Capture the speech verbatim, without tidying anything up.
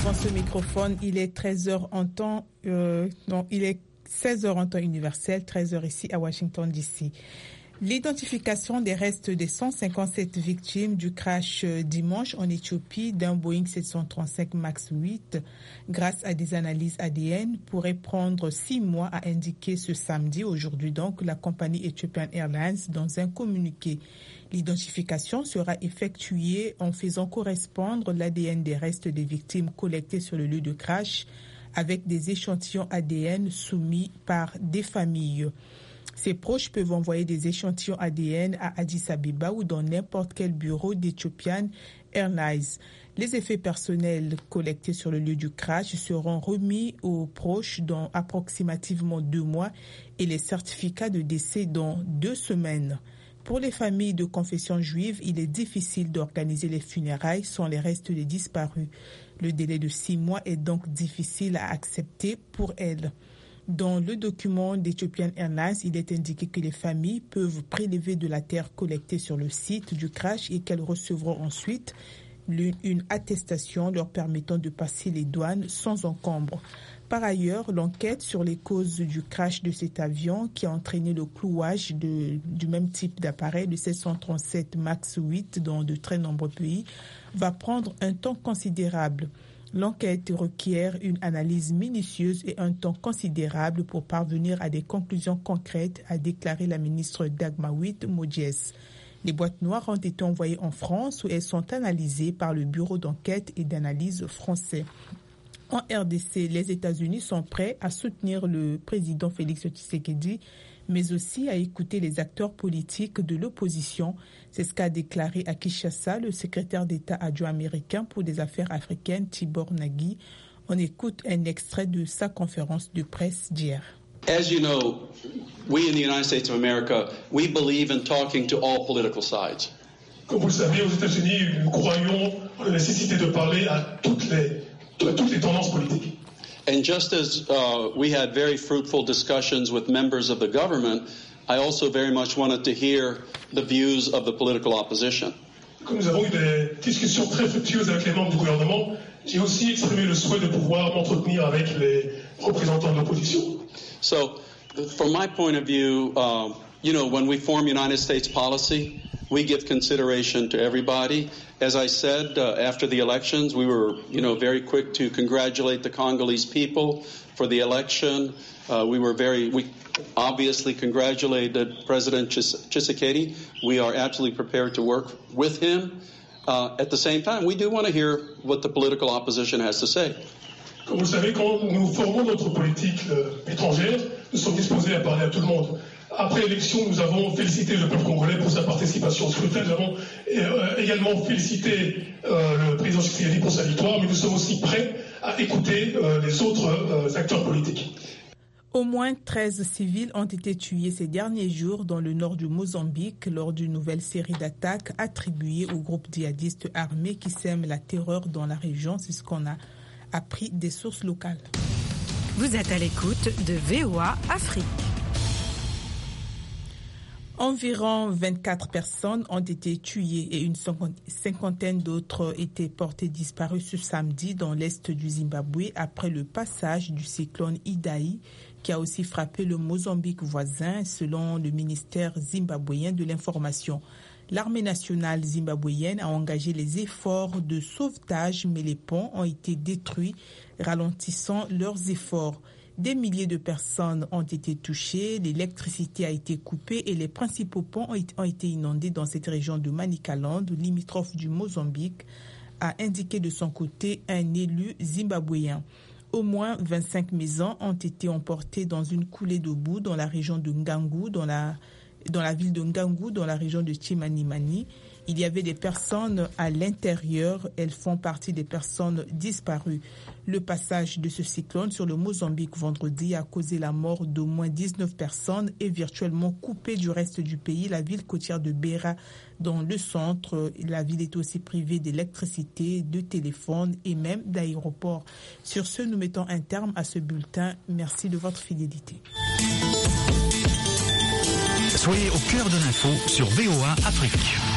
devant ce microphone. Il est treize heures en temps, euh, non, il est seize heures en temps universel, treize heures ici à Washington D C. L'identification des restes des cent cinquante-sept victimes du crash dimanche en Éthiopie d'un Boeing sept cent trente-cinq max huit grâce à des analyses A D N pourrait prendre six mois, a indiqué ce samedi, aujourd'hui donc, la compagnie Ethiopian Airlines dans un communiqué. L'identification sera effectuée en faisant correspondre l'A D N des restes des victimes collectés sur le lieu de crash avec des échantillons A D N soumis par des familles. Ces proches peuvent envoyer des échantillons A D N à Addis Abeba ou dans n'importe quel bureau d'Ethiopian Airlines. Les effets personnels collectés sur le lieu du crash seront remis aux proches dans approximativement deux mois et les certificats de décès dans deux semaines. Pour les familles de confession juive, il est difficile d'organiser les funérailles sans les restes des disparus. Le délai de six mois est donc difficile à accepter pour elles. Dans le document d'Ethiopian Airlines, il est indiqué que les familles peuvent prélever de la terre collectée sur le site du crash et qu'elles recevront ensuite une attestation leur permettant de passer les douanes sans encombre. Par ailleurs, l'enquête sur les causes du crash de cet avion qui a entraîné le clouage de, du même type d'appareil, le sept cent trente-sept max huit, dans de très nombreux pays, va prendre un temps considérable. L'enquête requiert une analyse minutieuse et un temps considérable pour parvenir à des conclusions concrètes, a déclaré la ministre Dagmawit Mojes. Les boîtes noires ont été envoyées en France où elles sont analysées par le bureau d'enquête et d'analyse français. En R D C, les États-Unis sont prêts à soutenir le président Félix Tshisekedi, mais aussi à écouter les acteurs politiques de l'opposition. C'est ce qu'a déclaré à Kinshasa le secrétaire d'État adjoint américain pour les affaires africaines, Tibor Nagy. On écoute un extrait de sa conférence de presse d'hier. As you know, we in the United States of America, we believe in talking to all political sides. Comme vous le savez, aux États-Unis, nous croyons en la nécessité de parler à toutes les, à toutes les tendances politiques. And just as uh, we had very fruitful discussions with members of the government, I also very much wanted to hear the views of the political opposition. Comme nous avons eu des discussions très fructueuses avec les membres du gouvernement, j'ai aussi exprimé le souhait de pouvoir m'entretenir avec les représentants de l'opposition. So, from my point of view, uh, you know, when we form United States policy, we give consideration to everybody. As I said, uh, after the elections, we were, you know, very quick to congratulate the Congolese people for the election. Uh, we were very, we obviously congratulated President Chis- Tshisekedi. We are absolutely prepared to work with him. Uh, at the same time, we do want to hear what the political opposition has to say. Comme vous le savez, quand nous formons notre politique euh, étrangère, nous sommes disposés à parler à tout le monde. Après l'élection, nous avons félicité le peuple congolais pour sa participation au scrutin. Nous avons euh, également félicité euh, le président Tshisekedi pour sa victoire, mais nous sommes aussi prêts à écouter euh, les autres euh, acteurs politiques. Au moins treize civils ont été tués ces derniers jours dans le nord du Mozambique lors d'une nouvelle série d'attaques attribuées au groupe djihadiste armé qui sème la terreur dans la région. C'est ce qu'on a appris des sources locales. Vous êtes à l'écoute de V O A Afrique. Environ vingt-quatre personnes ont été tuées et une cinquantaine d'autres étaient portées disparues ce samedi dans l'est du Zimbabwe après le passage du cyclone Idai qui a aussi frappé le Mozambique voisin selon le ministère zimbabwéen de l'information. L'armée nationale zimbabwéenne a engagé les efforts de sauvetage mais les ponts ont été détruits, ralentissant leurs efforts. Des milliers de personnes ont été touchées, l'électricité a été coupée et les principaux ponts ont été inondés dans cette région de Manicaland, limitrophe du Mozambique, a indiqué de son côté un élu zimbabwéen. Au moins vingt-cinq maisons ont été emportées dans une coulée de boue dans la région de Ngangu, dans la, dans la ville de Ngangu, dans la région de Chimanimani. Il y avait des personnes à l'intérieur, elles font partie des personnes disparues. Le passage de ce cyclone sur le Mozambique vendredi a causé la mort d'au moins dix-neuf personnes et virtuellement coupé du reste du pays la ville côtière de Beira dans le centre. La ville est aussi privée d'électricité, de téléphone et même d'aéroport. Sur ce, nous mettons un terme à ce bulletin. Merci de votre fidélité. Soyez au cœur de l'info sur V O A Afrique.